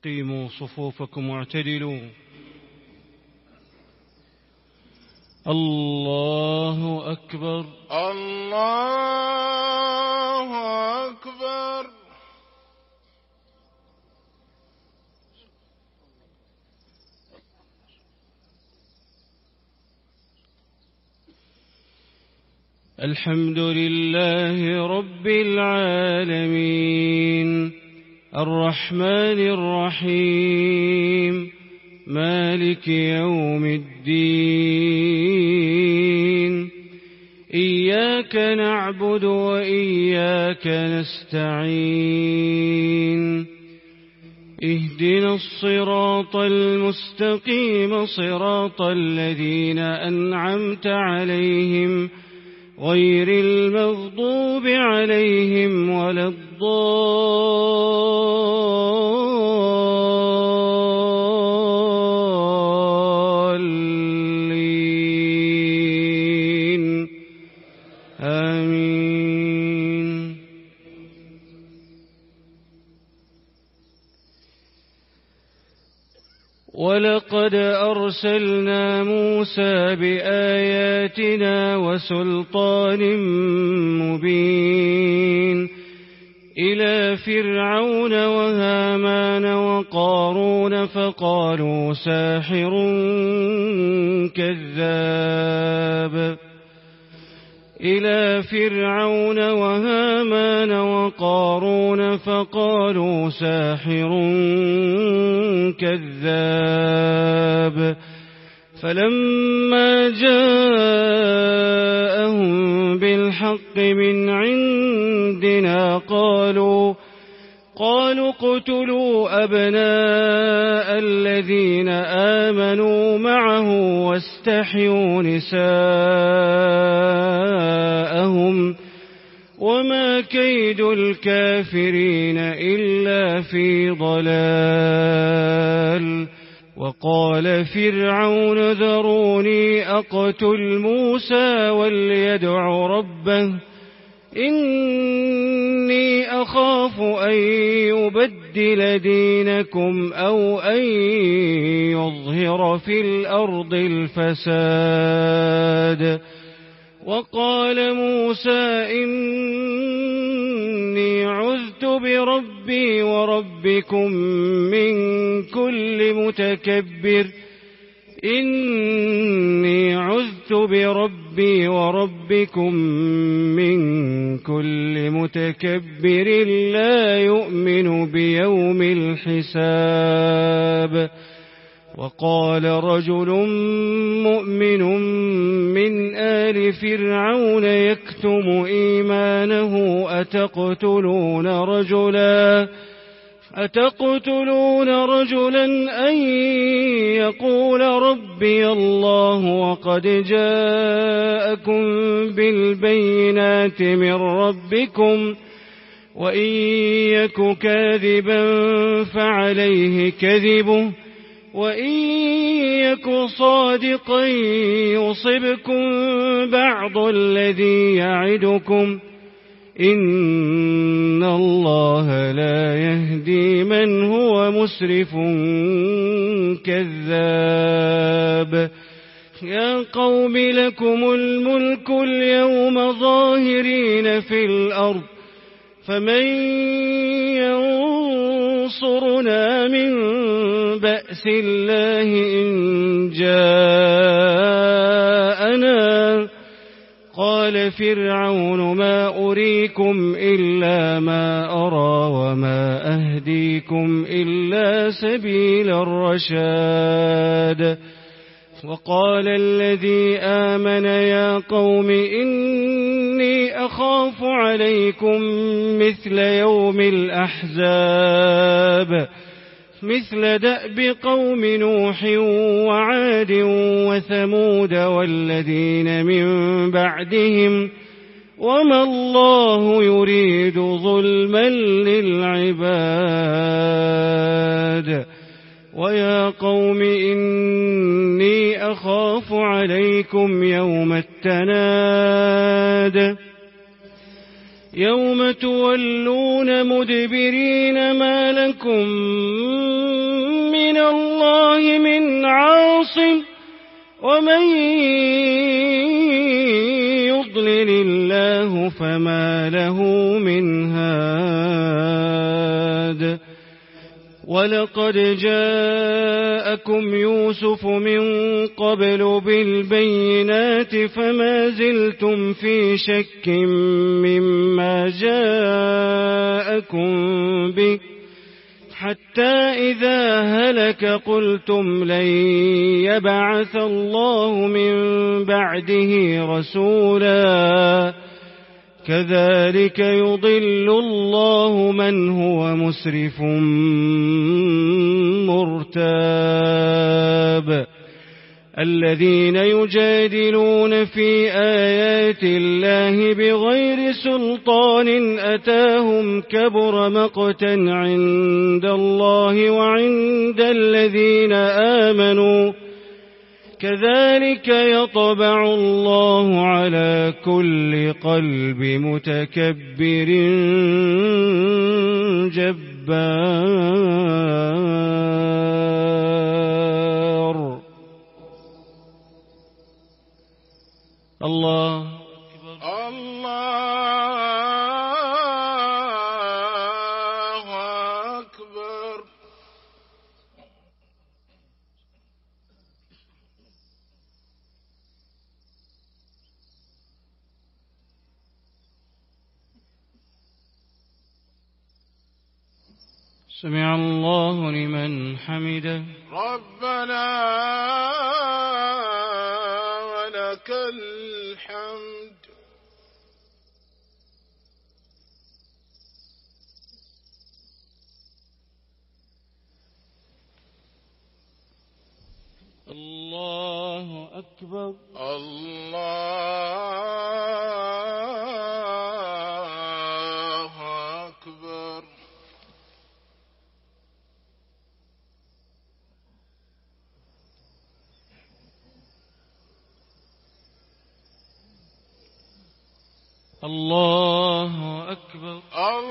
أقيموا صفوفكم واعتدلوا. الله أكبر الله أكبر. الحمد لله رب العالمين الرحمن الرحيم مالك يوم الدين إياك نعبد وإياك نستعين اهدنا الصراط المستقيم صراط الذين أنعمت عليهم غير المغضوب عليهم ولا الضالين آمين. ولقد أرسلنا موسى بآياتنا وسلطان مبين إلى فرعون وهامان وقارون فقالوا ساحر كذاب إلى فرعون وهامان وقارون فقالوا ساحر كذاب فلما جاءهم بالحق من عندنا قالوا اقتلوا أبناء الذين آمنوا معه واستحيوا نساءهم وما كيد الكافرين إلا في ضلال. وقال فرعون ذروني أقتل موسى وليدع ربه إني أخاف أن يبدل دينكم أو أن يظهر في الأرض الفساد. وقال موسى إني عذت بربي وربكم من كل متكبر لا يؤمن بيوم الحساب. وقال رجل مؤمن من آل فرعون يكتم إيمانه أتقتلون رجلا أن يقول ربي الله وقد جاءكم بالبينات من ربكم وإن يك كاذبا فعليه كذبه وإن يك صادقا يصبكم بعض الذي يعدكم إن الله لا يهدي من هو مسرف كذاب. يا قوم لكم الملك اليوم ظاهرين في الأرض فمن ينصرنا من بأس الله إن جاءنا. قال فرعون ما أريكم إلا ما أرى وما أهديكم إلا سبيل الرشاد. وقال الذي آمن يا قوم إني أخاف عليكم مثل يوم الأحزاب مثل دأب قوم نوح وعاد وثمود والذين من بعدهم وما الله يريد ظلما للعباد. ويا قوم إني أخاف عليكم يوم التناد يوم تولون مدبرين ما لكم من الله من عاصم ومن يضلل الله فما له من هاد ولقد جاءكم يوسف من قبل بالبينات فما زلتم في شك مما جاءكم به حتى إذا هلك قلتم لن يبعث الله من بعده رسولا كذلك يضل الله من هو مسرف مرتاب الذين يجادلون في آيات الله بغير سلطان أتاهم كبر مقتا عند الله وعند الذين آمنوا كذلك يطبع الله على كل قلب متكبر جبار الله أكبر الله أكبر سمع الله لمن حمده ربنا ولك الحمد الله أكبر الله أكبر الله أكبر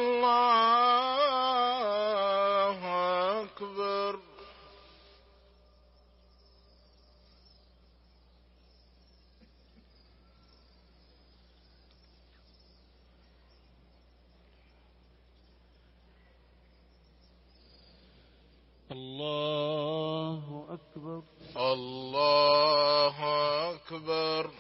الله أكبر الله أكبر الله أكبر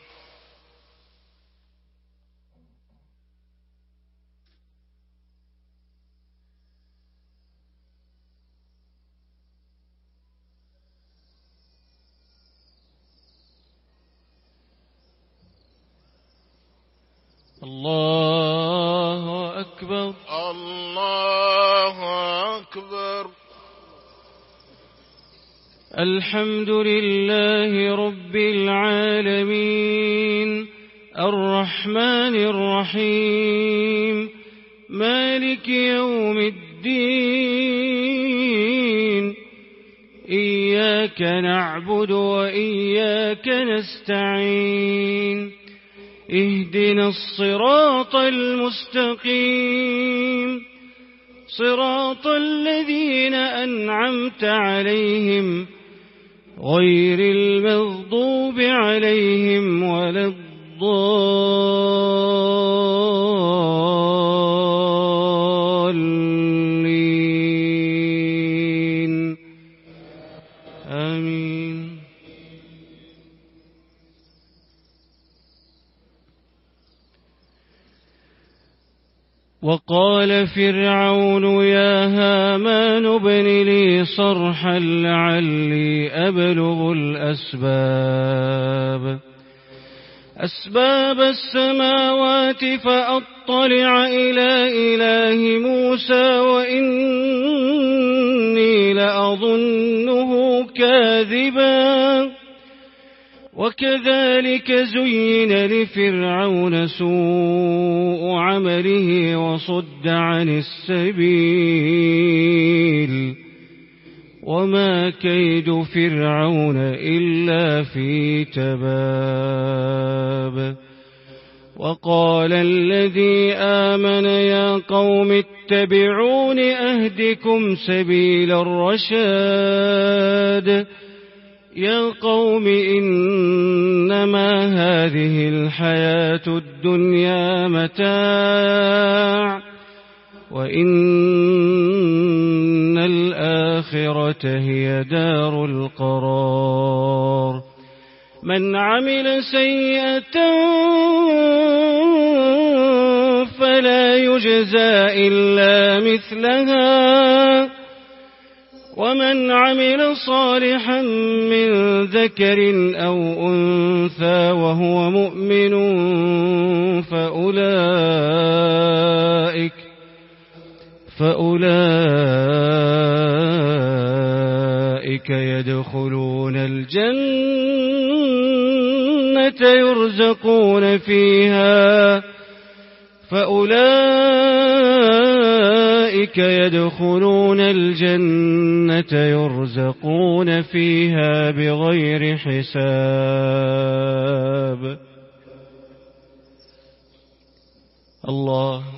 الله أكبر الله أكبر الحمد لله رب العالمين الرحمن الرحيم مالك يوم الدين إياك نعبد وإياك نستعين اهدنا الصراط المستقيم صراط الذين أنعمت عليهم غير المغضوب عليهم ولا الضالين آمين وقال فرعون يا هامان ابن لي صرحا لعلي أبلغ أسباب السماوات فأطلع إلى إله موسى وإني لأظنه كاذبا وكذلك زين لفرعون سوء عمله وصد عن السبيل وما كيد فرعون إلا في تباب وقال الذي آمن يا قوم اتبعون أهدكم سبيل الرشاد يا قوم إنما هذه الحياة الدنيا متاع وإن الآخرة هي دار القرار من عمل سيئة فلا يجزى إلا مثلها ومن عمل صالحا من ذكر أو أنثى وهو مؤمن فأولئك يدخلون الجنة يرزقون فيها بغير حساب الله